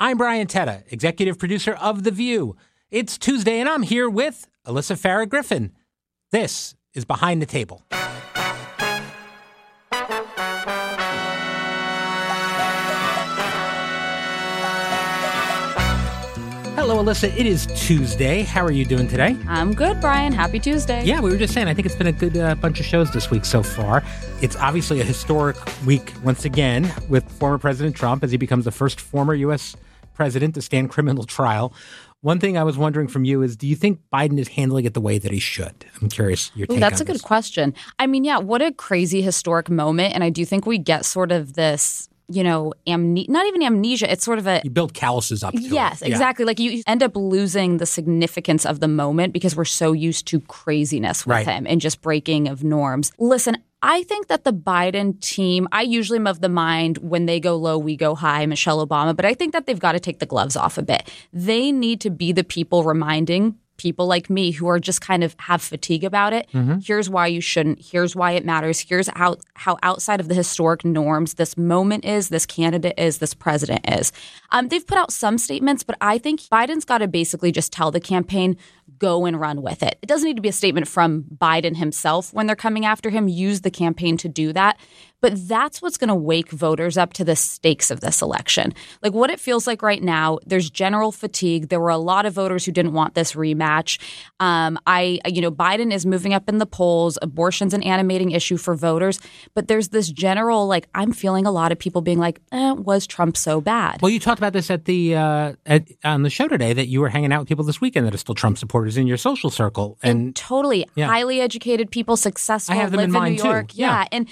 I'm Brian Tetta, executive producer of The View. It's Tuesday, and I'm here with Alyssa Farah Griffin. This is Behind the Table. Hello, Alyssa. It is Tuesday. How are you doing today? I'm good, Brian. Happy Tuesday. Yeah, we were just saying, I think it's been a good bunch of shows this week so far. It's obviously a historic week once again with former President Trump as he becomes the first former U.S. president to stand criminal trial. One thing I was wondering from you is, do you think Biden is handling it the way that he should? I'm curious your take on this. That's a good question. I mean, yeah, what a crazy historic moment. And I do think we get sort of this, not even amnesia. It's sort of you build calluses up to it. Yes, exactly. Like you end up losing the significance of the moment because we're so used to craziness with him and just breaking of norms. Listen, I think that the Biden team, I usually am of the mind when they go low, we go high, Michelle Obama, but I think that they've got to take the gloves off a bit. They need to be the people reminding people like me who are just kind of have fatigue about it. Mm-hmm. Here's why you shouldn't. Here's why it matters. Here's how outside of the historic norms this moment is, this candidate is, this president is. They've put out some statements, but I think Biden's got to basically just tell the campaign, go and run with it. It doesn't need to be a statement from Biden himself when they're coming after him. Use the campaign to do that. But that's what's going to wake voters up to the stakes of this election. Like what it feels like right now, there's general fatigue. There were a lot of voters who didn't want this rematch. Biden is moving up in the polls. Abortion's an animating issue for voters. But there's this general, I'm feeling a lot of people being like, was Trump so bad? Well, you talked about this at the on the show today that you were hanging out with people this weekend that are still Trump supporters in your social circle. And totally. Yeah. Highly educated people, successful, I have them live in mind New York. Too. Yeah. And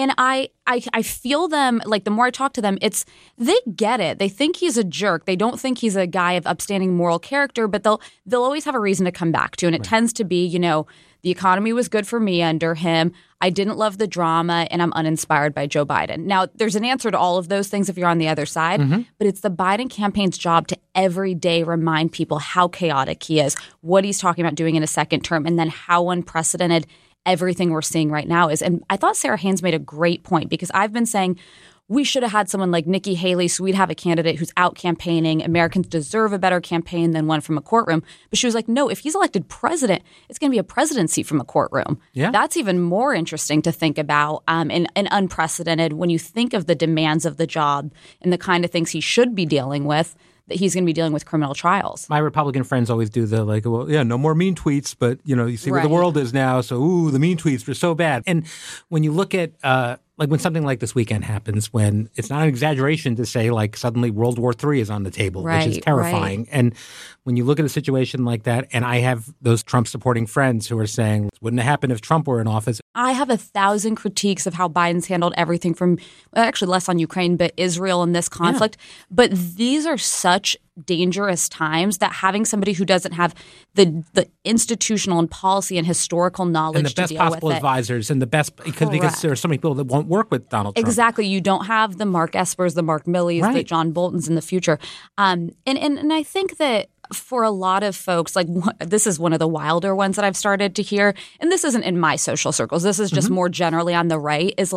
I feel them, the more I talk to them, they get it. They think he's a jerk. They don't think he's a guy of upstanding moral character, but they'll always have a reason to come back to. And it tends to be, the economy was good for me under him. I didn't love the drama, and I'm uninspired by Joe Biden. Now, there's an answer to all of those things if you're on the other side, but it's the Biden campaign's job to every day remind people how chaotic he is, what he's talking about doing in a second term, and then how unprecedented everything we're seeing right now is. And I thought Sarah Haynes made a great point because I've been saying we should have had someone like Nikki Haley so we'd have a candidate who's out campaigning. Americans deserve a better campaign than one from a courtroom. But she was like, no, if he's elected president, it's going to be a presidency from a courtroom. Yeah. That's even more interesting to think about and unprecedented when you think of the demands of the job and the kind of things he should be dealing with, that he's going to be dealing with criminal trials. My Republican friends always do the no more mean tweets, but, you see where the world is now. So, the mean tweets were so bad. And when you look at when something like this weekend happens, when it's not an exaggeration to say suddenly World War III is on the table, which is terrifying. Right. And when you look at a situation like that, and I have those Trump supporting friends who are saying, wouldn't it happen if Trump were in office? I have 1,000 critiques of how Biden's handled everything from actually less on Ukraine, but Israel and this conflict. Yeah. But these are such dangerous times that having somebody who doesn't have the institutional and policy and historical knowledge and the best possible advisors and the best because there are so many people that won't work with Donald Trump. Exactly. You don't have the Mark Espers, the Mark Milley's, the John Boltons in the future. And I think that for a lot of folks, this is one of the wilder ones that I've started to hear, and this isn't in my social circles. This is just more generally on the right, is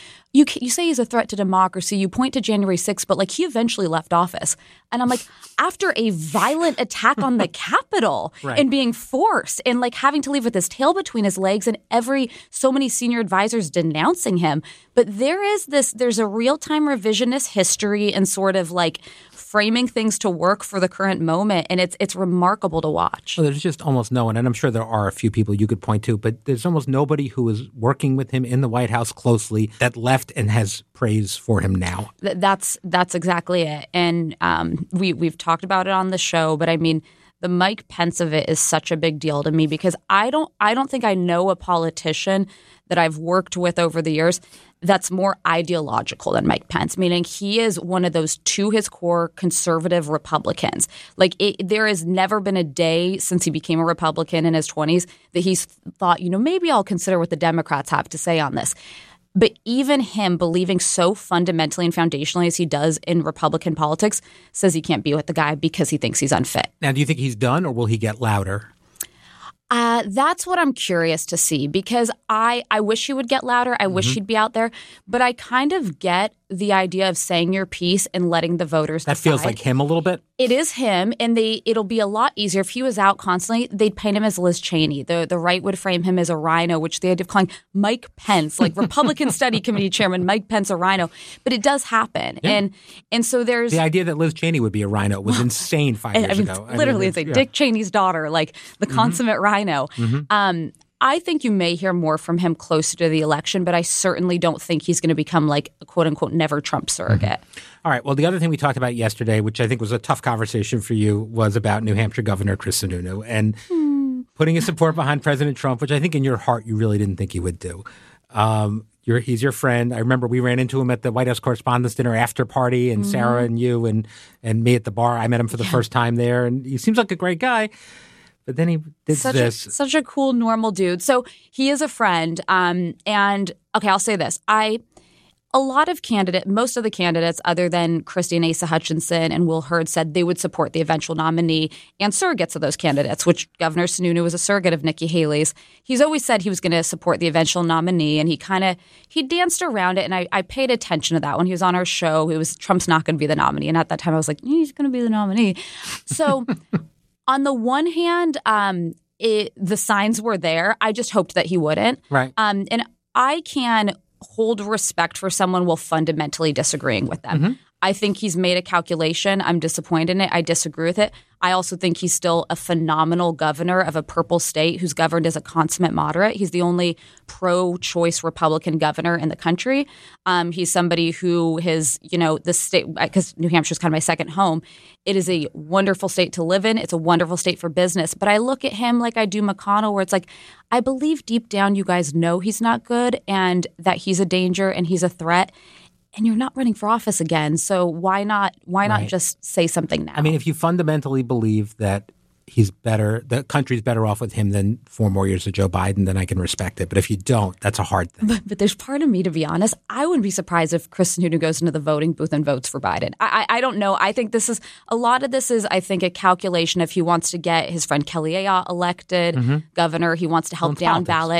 you say he's a threat to democracy. You point to January 6th, but he eventually left office. And I'm after a violent attack on the Capitol and being forced and having to leave with his tail between his legs and so many senior advisors denouncing him. But there's a real-time revisionist history and sort of framing things to work for the current moment. And it's remarkable to watch. Well, there's just almost no one, and I'm sure there are a few people you could point to, but there's almost nobody who is working with him in the White House closely that left and has praise for him now. That's exactly it. And we've talked about it on the show, but I mean, the Mike Pence of it is such a big deal to me because I don't think I know a politician that I've worked with over the years that's more ideological than Mike Pence, meaning he is one of those to his core conservative Republicans. There has never been a day since he became a Republican in his 20s that he's thought, maybe I'll consider what the Democrats have to say on this. But even him believing so fundamentally and foundationally as he does in Republican politics says he can't be with the guy because he thinks he's unfit. Now, do you think he's done or will he get louder? That's what I'm curious to see, because I wish he would get louder. I wish he'd be out there. But I kind of get the idea of saying your piece and letting the voters decide. That feels like him a little bit. It is him, and it'll be a lot easier. If he was out constantly, they'd paint him as Liz Cheney. The right would frame him as a rhino, which the idea of calling Mike Pence, like Republican Study Committee Chairman Mike Pence, a rhino. But it does happen. Yeah. And so there's... The idea that Liz Cheney would be a rhino was insane 5 years ago. Literally, it's like Dick Cheney's daughter, like the consummate rhino. I think you may hear more from him closer to the election, but I certainly don't think he's going to become like a quote-unquote never Trump surrogate. All right. Well, the other thing we talked about yesterday, which I think was a tough conversation for you, was about New Hampshire Governor Chris Sununu and putting his support behind President Trump, which I think in your heart you really didn't think he would do. He's your friend. I remember we ran into him at the White House Correspondents' Dinner after party, and Sarah and you and me at the bar. I met him for the first time there, and he seems like a great guy. But then he did such a cool, normal dude. So he is a friend. And okay, I'll say this. Most of the candidates, other than Christine Asa Hutchinson and Will Hurd, said they would support the eventual nominee and surrogates of those candidates, which Governor Sununu was a surrogate of Nikki Haley's. He's always said he was going to support the eventual nominee, and he danced around it, and I paid attention to that. When he was on our show, it was Trump's not going to be the nominee. And at that time, I was like, he's going to be the nominee. So... On the one hand, the signs were there. I just hoped that he wouldn't. Right. And I can hold respect for someone while fundamentally disagreeing with them. I think he's made a calculation. I'm disappointed in it. I disagree with it. I also think he's still a phenomenal governor of a purple state who's governed as a consummate moderate. He's the only pro-choice Republican governor in the country. He's somebody who the state, because New Hampshire is kind of my second home. It is a wonderful state to live in. It's a wonderful state for business. But I look at him like I do McConnell, where it's like, I believe deep down you guys know he's not good and that he's a danger and he's a threat. And you're not running for office again. So why not just say something now? I mean, if you fundamentally believe that he's better, the country's better off with him than 4 more years of Joe Biden, then I can respect it. But if you don't, that's a hard thing. But there's part of me, to be honest, I wouldn't be surprised if Chris Sununu goes into the voting booth and votes for Biden. I don't know. I think a lot of this is, I think, a calculation if he wants to get his friend Kelly Ayotte elected governor. He wants to help down ballot.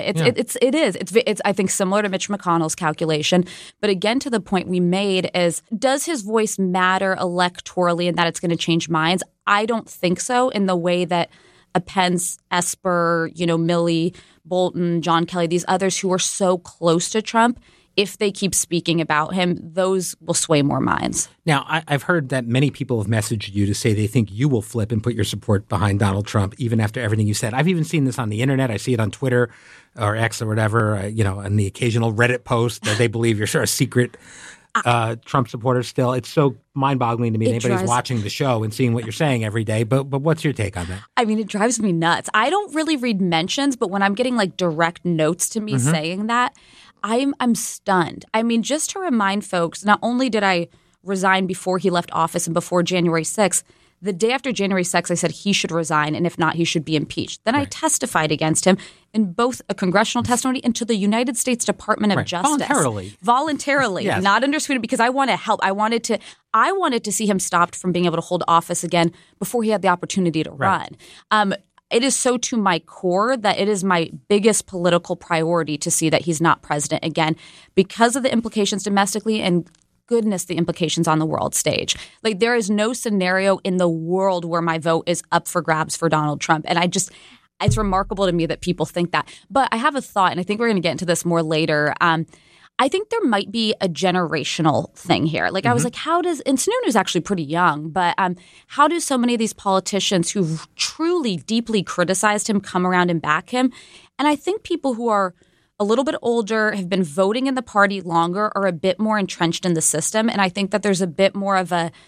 It's I think, similar to Mitch McConnell's calculation. But again, to the point we made is, does his voice matter electorally in that it's going to change minds? I don't think so, in the way that a Pence, Esper, Milley, Bolton, John Kelly, these others who are so close to Trump, if they keep speaking about him, those will sway more minds. Now, I've heard that many people have messaged you to say they think you will flip and put your support behind Donald Trump, even after everything you said. I've even seen this on the internet. I see it on Twitter or X or whatever, and the occasional Reddit post that they believe you're sort of secret Trump supporters still. It's so mind-boggling to me. Anybody's watching the show and seeing what you're saying every day. But what's your take on that? I mean, it drives me nuts. I don't really read mentions, but when I'm getting like direct notes to me saying that, I'm stunned. I mean, just to remind folks, not only did I resign before he left office and before January 6th, the day after January 6th, I said he should resign, and if not, he should be impeached. Then I testified against him in both a congressional testimony and to the United States Department of Justice. Voluntarily, yes. Not under subpoena, because I want to help. I wanted to see him stopped from being able to hold office again before he had the opportunity to run. It is so to my core that it is my biggest political priority to see that he's not president again, because of the implications domestically and goodness, the implications on the world stage. Like, there is no scenario in the world where my vote is up for grabs for Donald Trump. And it's remarkable to me that people think that. But I have a thought, and I think we're going to get into this more later. I think there might be a generational thing here. Like, I was like, and Sununu's actually pretty young, but how do so many of these politicians who truly, deeply criticized him come around and back him? And I think people who are a little bit older, have been voting in the party longer, are a bit more entrenched in the system. And I think that there's a bit more of a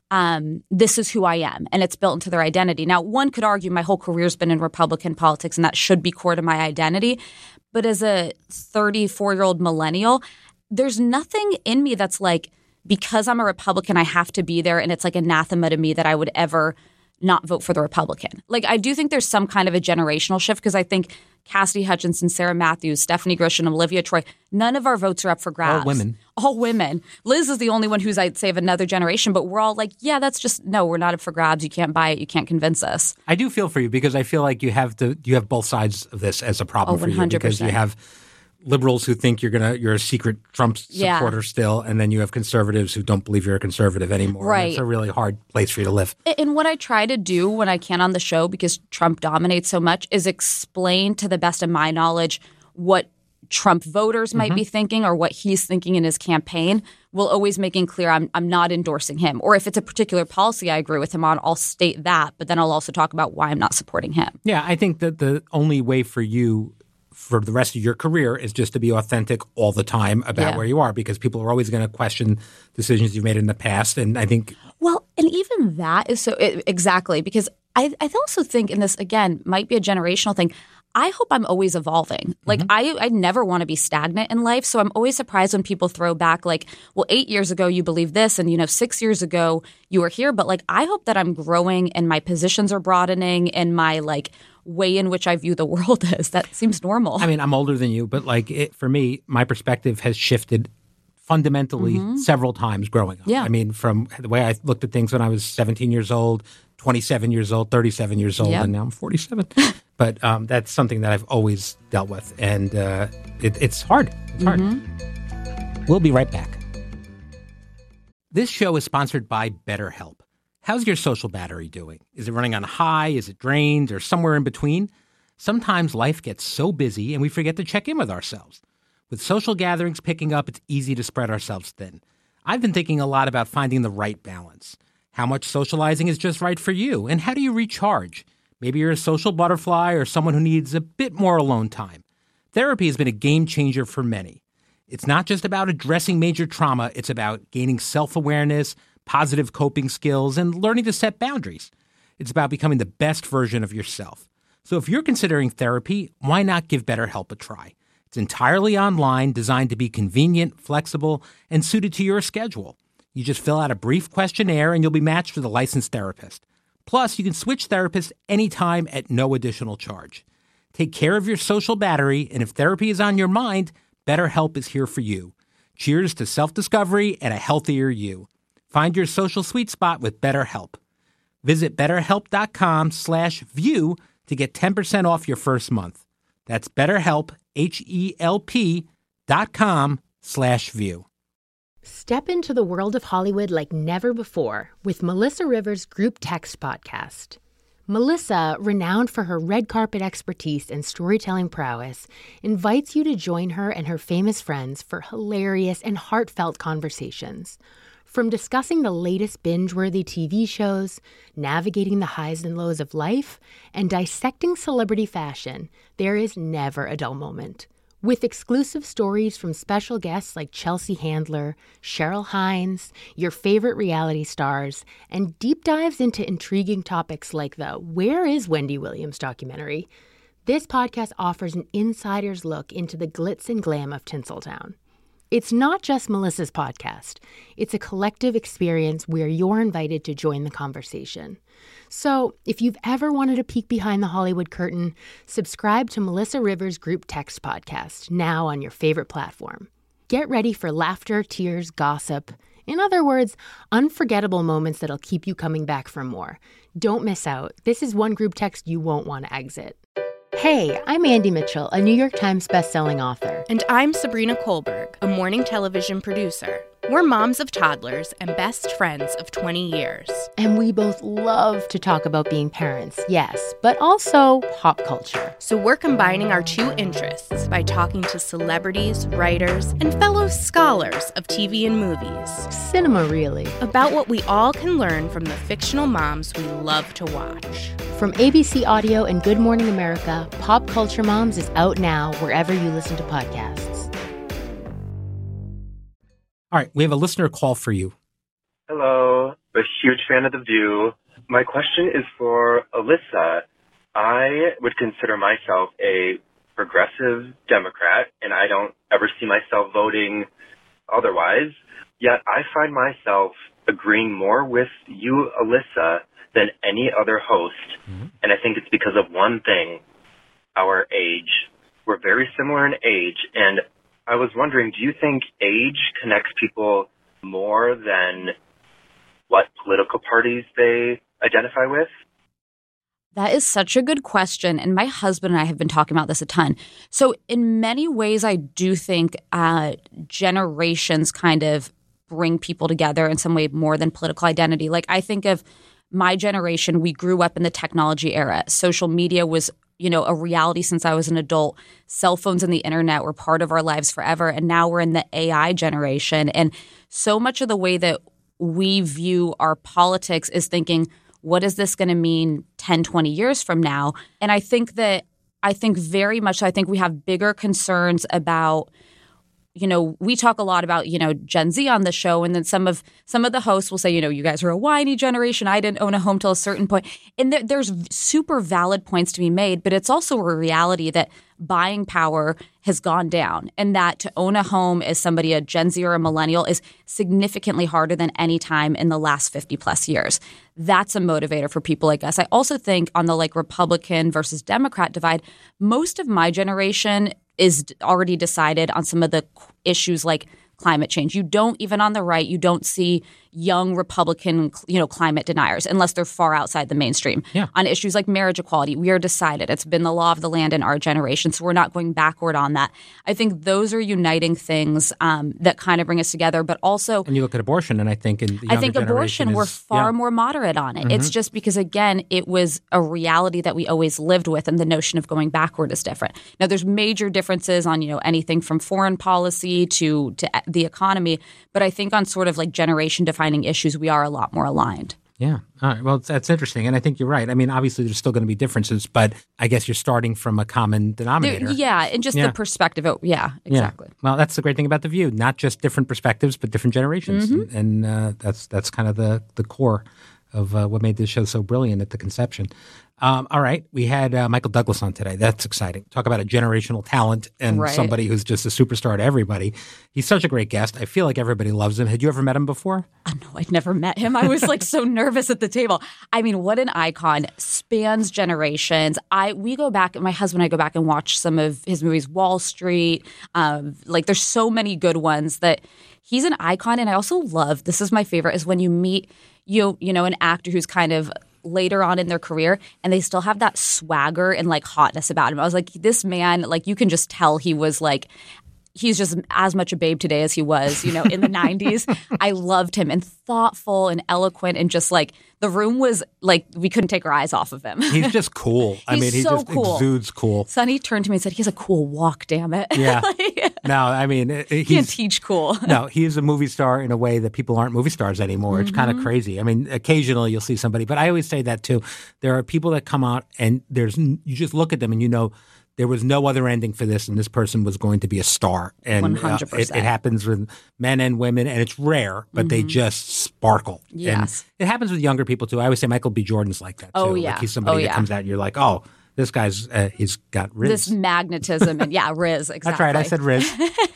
this is who I am, and it's built into their identity. Now, one could argue my whole career's been in Republican politics, and that should be core to my identity. But as a 34-year-old millennial, there's nothing in me that's like, because I'm a Republican, I have to be there, and it's like anathema to me that I would ever not vote for the Republican. Like, I do think there's some kind of a generational shift because I think Cassidy Hutchinson, Sarah Matthews, Stephanie Grisham, Olivia Troy, none of our votes are up for grabs. All women. Liz is the only one who's, I'd say, of another generation, but we're all like, yeah, that's just, no, we're not up for grabs. You can't buy it. You can't convince us. I do feel for you because I feel like you have both sides of this as a problem for you because you have liberals who think you're a secret Trump supporter still, and then you have conservatives who don't believe you're a conservative anymore. Right. And it's a really hard place for you to live. And what I try to do when I can on the show, because Trump dominates so much, is explain to the best of my knowledge what Trump voters might be thinking or what he's thinking in his campaign, while always making clear I'm not endorsing him. Or if it's a particular policy I agree with him on, I'll state that, but then I'll also talk about why I'm not supporting him. Yeah, I think that the only way for you for the rest of your career is just to be authentic all the time about where you are, because people are always going to question decisions you've made in the past. And I think – well, and even that is so – exactly, because I also think, and this, again, might be a generational thing, I hope I'm always evolving. Like, I never want to be stagnant in life. So I'm always surprised when people throw back like, well, 8 years ago you believed this and, 6 years ago you were here. But like, I hope that I'm growing and my positions are broadening and my like way in which I view the world is. That seems normal. I mean, I'm older than you, but like for me, my perspective has shifted fundamentally several times growing up. Yeah. I mean, from the way I looked at things when I was 17 years old, 27 years old, 37 years old, and now I'm 47. But that's something that I've always dealt with, and it's hard. It's hard. We'll be right back. This show is sponsored by BetterHelp. How's your social battery doing? Is it running on high? Is it drained? Or somewhere in between? Sometimes life gets so busy and we forget to check in with ourselves. With social gatherings picking up, it's easy to spread ourselves thin. I've been thinking a lot about finding the right balance. How much socializing is just right for you? And how do you recharge? Maybe you're a social butterfly or someone who needs a bit more alone time. Therapy has been a game changer for many. It's not just about addressing major trauma. It's about gaining self-awareness, positive coping skills, and learning to set boundaries. It's about becoming the best version of yourself. So if you're considering therapy, why not give BetterHelp a try? It's entirely online, designed to be convenient, flexible, and suited to your schedule. You just fill out a brief questionnaire and you'll be matched with a licensed therapist. Plus, you can switch therapists anytime at no additional charge. Take care of your social battery, and if therapy is on your mind, BetterHelp is here for you. Cheers to self-discovery and a healthier you. Find your social sweet spot with BetterHelp. Visit BetterHelp.com/view to get 10% off your first month. That's BetterHelp, HELP.com/view. Step into the world of Hollywood like never before with Melissa Rivers' Group Text podcast. Melissa, renowned for her red carpet expertise and storytelling prowess, invites you to join her and her famous friends for hilarious and heartfelt conversations. From discussing the latest binge-worthy TV shows, navigating the highs and lows of life, and dissecting celebrity fashion, there is never a dull moment. With exclusive stories from special guests like Chelsea Handler, Cheryl Hines, your favorite reality stars, and deep dives into intriguing topics like the Where is Wendy Williams documentary, this podcast offers an insider's look into the glitz and glam of Tinseltown. It's not just Melissa's podcast. It's a collective experience where you're invited to join the conversation. So if you've ever wanted a peek behind the Hollywood curtain, subscribe to Melissa Rivers' Group Text podcast, now on your favorite platform. Get ready for laughter, tears, gossip. In other words, unforgettable moments that'll keep you coming back for more. Don't miss out. This is one group text you won't want to exit. Hey, I'm Andy Mitchell, a New York Times bestselling author. And I'm Sabrina Kohlberg, a morning television producer. We're moms of toddlers and best friends of 20 years. And we both love to talk about being parents, yes, but also pop culture. So we're combining our two interests by talking to celebrities, writers, and fellow scholars of TV and movies. Cinema, really. About what we all can learn from the fictional moms we love to watch. From ABC Audio and Good Morning America, Pop Culture Moms is out now wherever you listen to podcasts. All right, we have a listener call for you. Hello, a huge fan of The View. My question is for Alyssa. I would consider myself a progressive Democrat, and I don't ever see myself voting otherwise. Yet I find myself agreeing more with you, Alyssa, than any other host. And I think it's because of one thing, our age. We're very similar in age. And I was wondering, do you think age connects people more than what political parties they identify with? That is such a good question. And my husband and I have been talking about this a ton. So in many ways, I do think generations kind of bring people together in some way more than political identity. Like I think of my generation, we grew up in the technology era. Social media was, a reality since I was an adult. Cell phones and the internet were part of our lives forever. And now we're in the AI generation. And so much of the way that we view our politics is thinking, what is this going to mean 10, 20 years from now? And I think very much, I think we have bigger concerns about, we talk a lot about, Gen Z on the show. And then some of the hosts will say, you guys are a whiny generation. I didn't own a home till a certain point. And there's super valid points to be made. But it's also a reality that buying power has gone down and that to own a home as somebody, a Gen Z or a millennial, is significantly harder than any time in the last 50 plus years. That's a motivator for people like us. I also think on the Republican versus Democrat divide, most of my generation is already decided on some of the issues like climate change. You don't, even on the right, you don't see young Republican, climate deniers unless they're far outside the mainstream. Yeah. On issues like marriage equality, we are decided. It's been the law of the land in our generation, so we're not going backward on that. I think those are uniting things that kind of bring us together, but also... And you look at abortion, and I think in the younger abortion, we're far more moderate on it. Mm-hmm. It's just because, again, it was a reality that we always lived with, and the notion of going backward is different. Now, there's major differences on, anything from foreign policy to the economy, but I think on sort of generation-defining issues, we are a lot more aligned. Yeah. All right. Well, that's interesting. And I think you're right. I mean, obviously, there's still going to be differences, but I guess you're starting from a common denominator. And just the perspective. Yeah, exactly. Yeah. Well, that's the great thing about The View. Not just different perspectives, but different generations. Mm-hmm. And that's kind of the core of what made this show so brilliant at the conception. All right. We had Michael Douglas on today. That's exciting. Talk about a generational talent and somebody who's just a superstar to everybody. He's such a great guest. I feel like everybody loves him. Had you ever met him before? No, I'd never met him. I was so nervous at the table. I mean, what an icon. Spans generations. We go back, my husband and I go back and watch some of his movies, Wall Street. There's so many good ones that he's an icon. And I also love, this is my favorite, is when you meet, an actor who's kind of later on in their career and they still have that swagger and hotness about him. I was like, this man, you can just tell he was he's just as much a babe today as he was, in the 90s. I loved him, and thoughtful and eloquent, and just the room was we couldn't take our eyes off of him. He's just cool. He just cool. Exudes cool. Sonny turned to me and said, he has a cool walk, damn it. Yeah. No, I mean, he can't teach cool. No, he is a movie star in a way that people aren't movie stars anymore. It's kind of crazy. I mean, occasionally you'll see somebody, but I always say that too. There are people that come out and you just look at them and there was no other ending for this, and this person was going to be a star. And 100%. It happens with men and women, and it's rare, but they just sparkle. Yes. And it happens with younger people too. I always say Michael B. Jordan's like that too. Oh, yeah. He's somebody that comes out and you're like, oh, this guy's he's got Riz. This magnetism and Riz, exactly. That's right. I said Riz.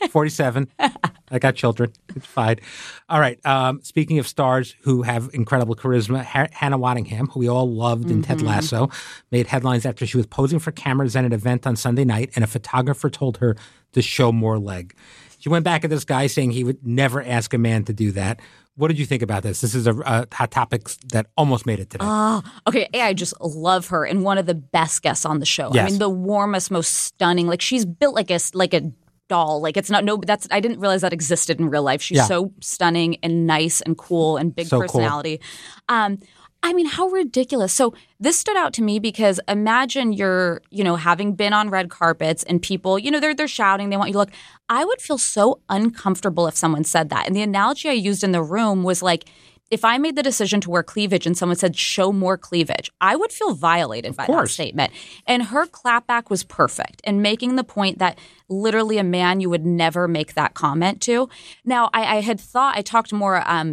47. I got children. It's fine. All right. Speaking of stars who have incredible charisma, Hannah Waddingham, who we all loved in Ted Lasso, made headlines after she was posing for cameras at an event on Sunday night, and a photographer told her to show more leg. She went back at this guy saying he would never ask a man to do that. What did you think about this? This is a hot topic that almost made it today. Okay. I just love her, and one of the best guests on the show. Yes. I mean, the warmest, most stunning. She's built like a doll. It's not I didn't realize that existed in real life. She's so stunning and nice and cool and big personality. Cool. I mean, how ridiculous. So this stood out to me because imagine you're, having been on red carpets and people, they're shouting, they want you to look. I would feel so uncomfortable if someone said that. And the analogy I used in the room was if I made the decision to wear cleavage and someone said, show more cleavage, I would feel violated by that statement. And her clapback was perfect in making the point that literally a man you would never make that comment to. Now, I talked more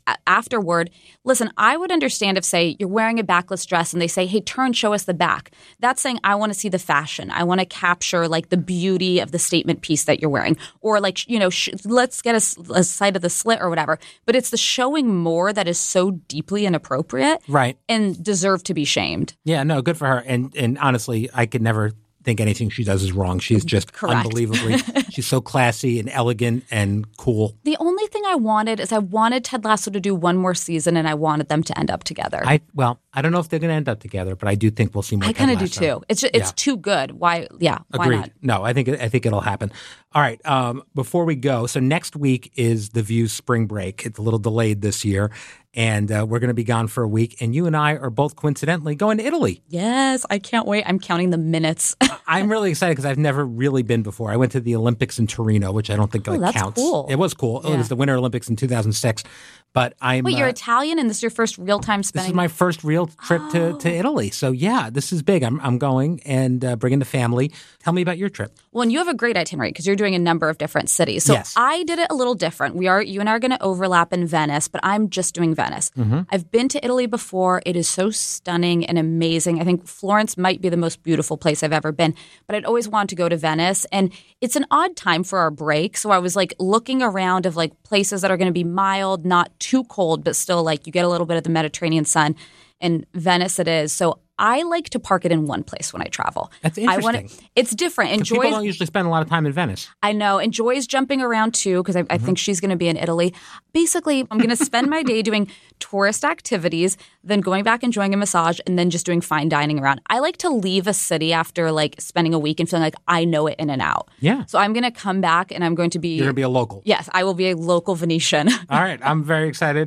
afterward, listen, I would understand if, say, you're wearing a backless dress and they say, hey, turn, show us the back. That's saying, I want to see the fashion. I want to capture like the beauty of the statement piece that you're wearing. Or like, let's get a sight of the slit or whatever. But it's the showing more that is so deeply inappropriate. Right. And deserve to be shamed. Yeah, no, good for her. And honestly, I could never think anything she does is wrong. She's just unbelievably, she's so classy and elegant and cool. The only thing I wanted is I wanted Ted Lasso to do one more season, and I wanted them to end up together. I don't know if they're going to end up together, but I do think we'll see more. I kind of do too. It's too good. Why? Yeah. Why Agreed. not? No, I think it'll happen. All right. Before we go, so next week is The View's spring break. It's a little delayed this year. And we're going to be gone for a week. And you and I are both coincidentally going to Italy. Yes, I can't wait. I'm counting the minutes. I'm really excited because I've never really been before. I went to the Olympics in Torino, which I don't think that's counts. Cool. It was cool. Yeah. It was the Winter Olympics in 2006. But Wait, you're Italian and this is your first real-time spending? This is my first real trip to Italy. So, yeah, this is big. I'm going and bringing the family. Tell me about your trip. Well, and you have a great itinerary because you're doing a number of different cities. So yes. I did it a little different. You and I are going to overlap in Venice, but I'm just doing Venice. Mm-hmm. I've been to Italy before. It is so stunning and amazing. I think Florence might be the most beautiful place I've ever been, but I'd always wanted to go to Venice. And it's an odd time for our break. So I was like looking around of like places that are going to be mild, not too cold, but still like you get a little bit of the Mediterranean sun. And Venice it is. So I like to park it in one place when I travel. That's interesting. It's different. And people don't usually spend a lot of time in Venice. I know. And Joy's jumping around too because I think she's going to be in Italy. Basically, I'm going to spend my day doing tourist activities, then going back enjoying a massage, and then just doing fine dining around. I like to leave a city after like spending a week and feeling like I know it in and out. Yeah. So I'm going to come back and I'm going to be... You're going to be a local. Yes, I will be a local Venetian. All right. I'm very excited.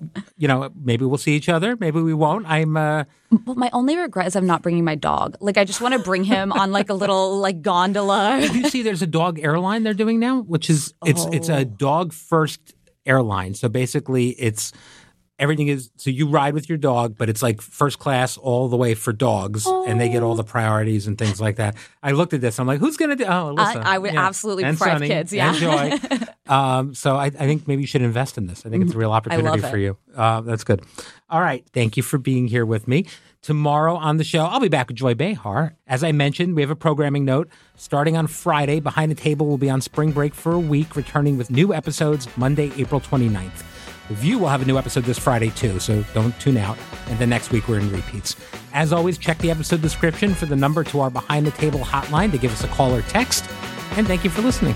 Maybe we'll see each other. Maybe we won't. But my only regret is I'm not bringing my dog. Like, I just want to bring him on like a little like gondola. Did you see there's a dog airline they're doing now, which is it's a dog first airline. So basically everything is, so you ride with your dog, but it's like first class all the way for dogs and they get all the priorities and things like that. I looked at this. I'm like, who's going to do? Oh, Alyssa. I would absolutely and prefer Sunny, kids. Yeah. And Joy. So I think maybe you should invest in this. I think it's a real opportunity for you. That's good. All right. Thank you for being here with me. Tomorrow on the show, I'll be back with Joy Behar. As I mentioned, we have a programming note. Starting on Friday, Behind the Table will be on spring break for a week, returning with new episodes Monday, April 29th. The View will have a new episode this Friday, too, so don't tune out. And then next week, we're in repeats. As always, check the episode description for the number to our Behind the Table hotline to give us a call or text. And thank you for listening.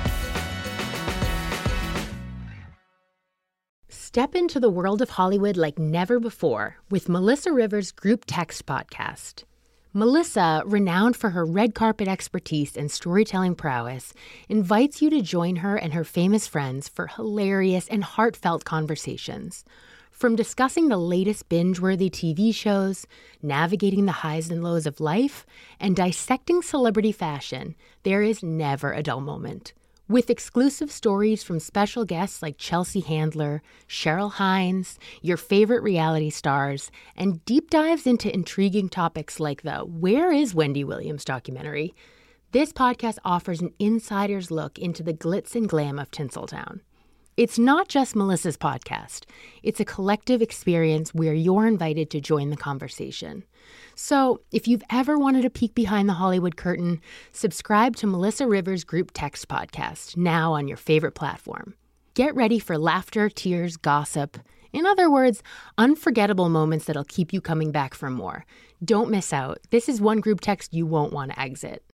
Step into the world of Hollywood like never before with Melissa Rivers' Group Text podcast. Melissa, renowned for her red carpet expertise and storytelling prowess, invites you to join her and her famous friends for hilarious and heartfelt conversations. From discussing the latest binge-worthy TV shows, navigating the highs and lows of life, and dissecting celebrity fashion, there is never a dull moment. With exclusive stories from special guests like Chelsea Handler, Cheryl Hines, your favorite reality stars, and deep dives into intriguing topics like the Where is Wendy Williams documentary, this podcast offers an insider's look into the glitz and glam of Tinseltown. It's not just Melissa's podcast. It's a collective experience where you're invited to join the conversation. So, if you've ever wanted a peek behind the Hollywood curtain, subscribe to Melissa Rivers' Group Text podcast, now on your favorite platform. Get ready for laughter, tears, gossip. In other words, unforgettable moments that'll keep you coming back for more. Don't miss out. This is one group text you won't want to exit.